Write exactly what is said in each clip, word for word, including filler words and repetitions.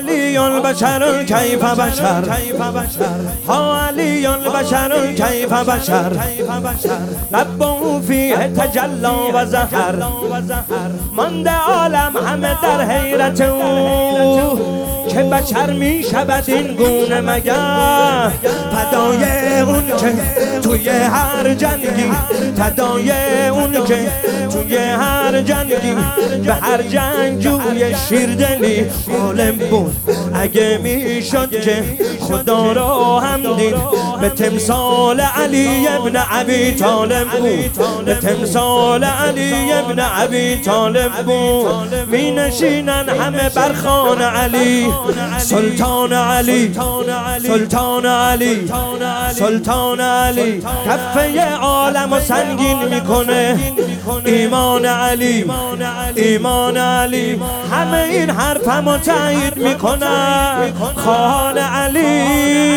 علی البشر کیف بشر ها علی البشر کیف بشر لبه فیه تجلا و زهر مانده عالم همه در حیرت او که بشر می شود این گونه مگر فدای اون که توی هر جنگی فدای اون که توی هر جنگی به هر جنگجوی شیردلی عالم بود اگه می شد که خدا را هم دید به تمثال علی ابن ابی طالب بود به تمثال علی ابن ابی طالب بود می نشینن همه برخان علی سلطان علی سلطان علی سلطان علی کفه عالم و سنگین میکنه ایمان علی ایمان علی همه این حرفمو تایید میکنن خان علی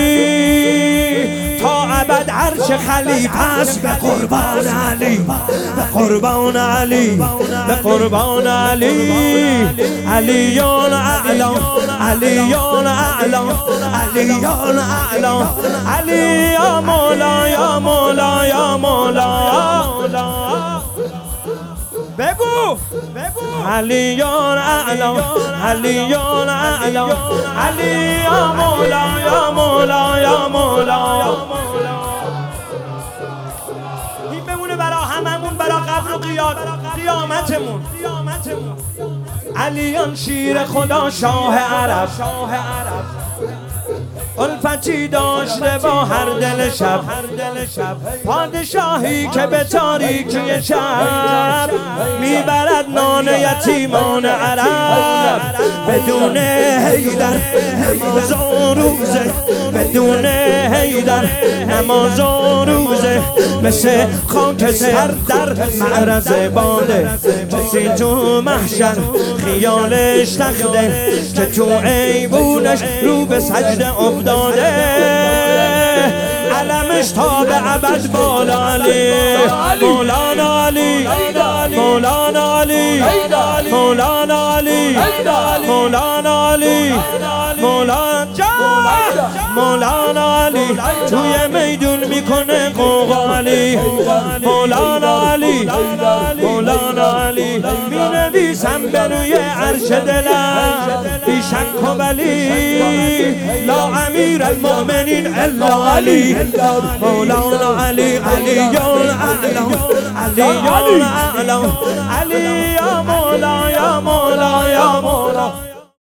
تا ابد عرش خلیفه است به قربان علی به قربان علی به قربان علی علیان اعلا علیان اعلا علیان اعلا علی یا مولا یا مولا یا مولا بگو بگو علیان اعلا علیان اعلا علی یا مولا یا مولا یا مولا این بمونه برا هممون برا قبر و قیاد قیامتمون علیان شیر خدا شاه عرب الفتی داشته با هر دل شب پادشاهی که به تاریکی شب میبرد نان یتیمان عرب بدون حیدر نماز و روزه بدون حیدر نماز و روزه مثل خاک سر در معرض باده کسی تو محشر خیالش تخته که تو ایبونش رو به سجده افتاده علمش تا به ابد بالا علی مولانا علی مولانا علی مولانا علی مولانا علی مولانا مولانا علی توی میدون میکنه قوق علی مولانا علی مولانا علی می نویسم به روی عرش دلم بی شک و ولی لا امیر المؤمنین الا علی مولانا علی علیان اعلا علیان اعلا علی یا مولا یا مولا یا مولا